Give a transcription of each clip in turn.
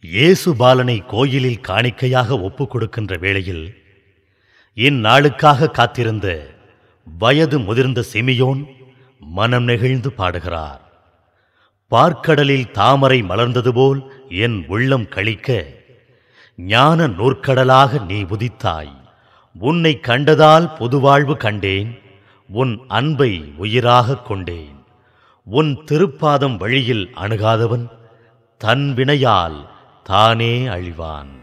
இயேசு பாலனை கோயிலில் காணிக்கையாக ஒப்புக் கொடுக்கின்ற வேளையில் இந்நாளுக்காக காத்திருந்த வயது முதிர்ந்த சிமியோன் மனம் நெகிழ்ந்து பாடுகிறார். பார்க்கடலில் தாமரை மலர்ந்தது போல் என் உள்ளம் களிக்க, ஞான நூற்கடலாக நீ உதித்தாய். உன்னை கண்டதால் புதுவாழ்வு கண்டேன், உன் அன்பை உயிராகக் கொண்டேன். உன் திருப்பாதம் வழியில் அணுகாதவன் தன் வினையால் தானே அழிவான்.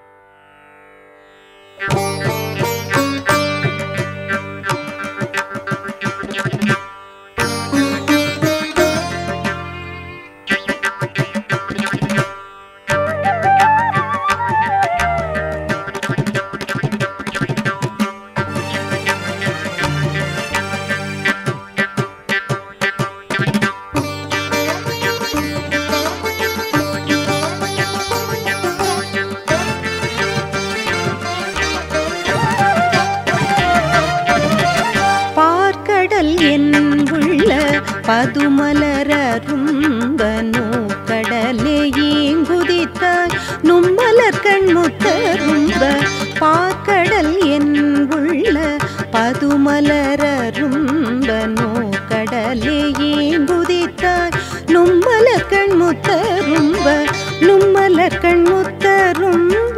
பதுமலரரும்பனோ கடலே ஏங்குதித்தாய் நும்மலர் கண்முத்தரும்ப. பார்க்கடல் என் உள்ள பதுமலரரும்பனோ கடலே ஏங்குதித்தாய் நும்மலர் கண்முத்தரும்ப. நும்மலர் கண்முத்தரும்ப.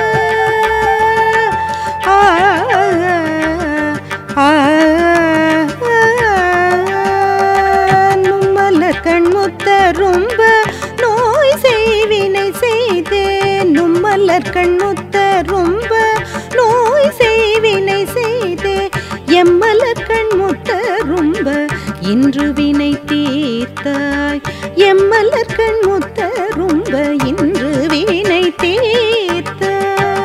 கண்முத்தரும்ப நோய் செய்வினை செய்தே. நும்மலர் கண்முத்தரும்ப நோய் செய்வினை செய்தே. எம்மலர் கண்முத்தரும்ப இன்று வினை தீர்த்தாய். எம்மலர் கண்முத்தரும்ப இன்று வினை தீர்த்தாய்.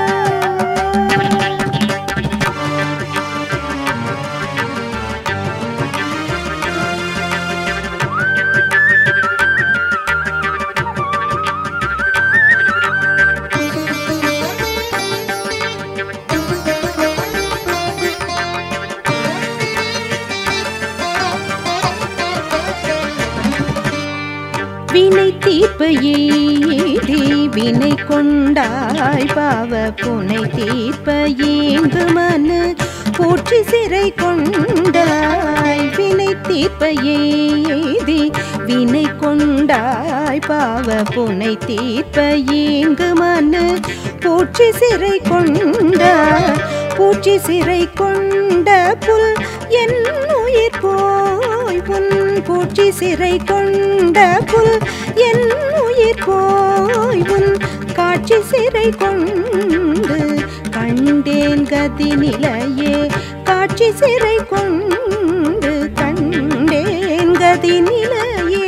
வினை தீர்ப்பையேதி வினை கொண்டாய் பாவ புனை தீர்ப்பையேங்கு மனு போற்றி சிறை கொண்டாய். வினை தீர்ப்பையேதி வினை கொண்டாய் பாவ புனை தீர்ப்பையேங்கு மனு போற்றி சிறை கொண்டாய். பூச்சி சிறை கொண்ட புல் என் உயிர் போய் உன் பூச்சி சிறை கொண்ட புல் என் உயிர் போய் உன் காட்சி சிறை கொண்டு கண்டேன் கதி நிலையே. காட்சி சிறை கொண்டு கண்டேன் கதி நிலையே.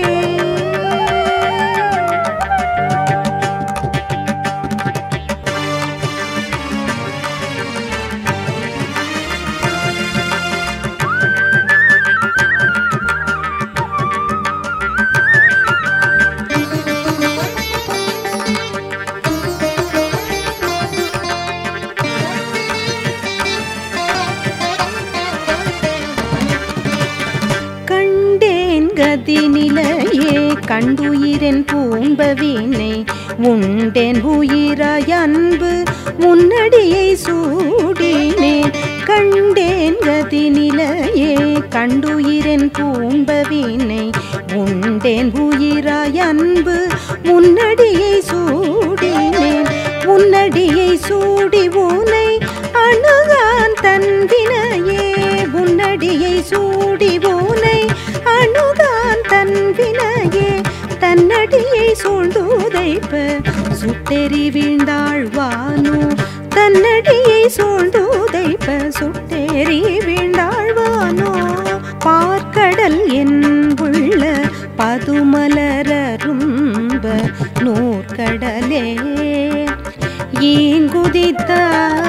கதிநிலையே கண்டுயிரென் பூம்பவினை உண்டேன் உயிராய் அன்பு முன்னடியை சூடினேன். கண்டேன் கதிநிலையே கண்டுயிரென் பூம்பவினை உண்டேன் உயிராய் அன்பு முன்னடியை சூடினேன். முன்னடியை சூடி உனை அணுகான் தன்வினையே. முன்னடியை சூடி உனை அணுகான் தன்வினையே. தன்னடியை சூழ்ந்துதைப்ப சுட்டெறி வீழ்ந்தாழ்வானோ. தன்னடியை சூழ்ந்துதைப்ப சுட்டெறி வீழ்ந்தாழ்வானோ. பார்க்கடல் என் உள்ள பதுமலரரும்ப நூற்கடலே ஏங்குதித்தாய்.